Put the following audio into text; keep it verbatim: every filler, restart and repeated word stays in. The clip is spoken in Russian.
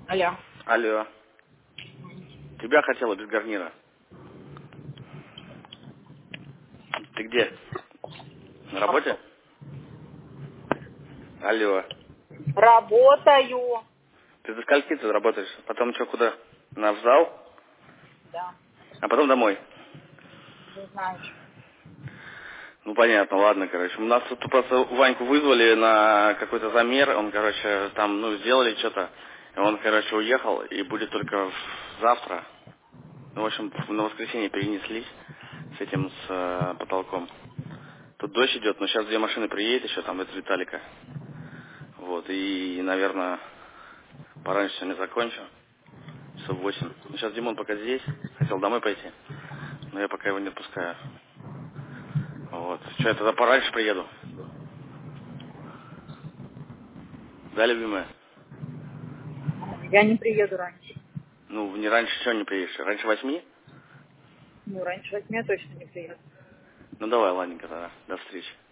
Алло. Алло. Тебя хотела без гарнира. Ты где? На работе? Алло. Работаю. Ты до скольки ты работаешь? Потом что, куда? На в зал? Да, А потом домой? не знаешь. Ну, понятно, ладно, короче. У нас тут просто Ваньку вызвали на какой-то замер. Он, короче, там, ну, сделали что-то. И он, короче, уехал и будет только завтра. Ну, в общем, на воскресенье перенеслись с этим, с э, потолком. Тут дождь идет, но сейчас две машины приедет еще, там, это Виталика. Вот, и, наверное, пораньше сегодня закончу. Часов восемь. Ну, сейчас Димон пока здесь. Хотел домой пойти. Но я пока его не отпускаю. Вот. Что, я тогда пораньше приеду? Да, любимая? Я не приеду раньше. Ну, не раньше чего не приедешь? Раньше восьми? Ну, раньше восьми я точно не приеду. Ну, давай, ладненько тогда. До встречи.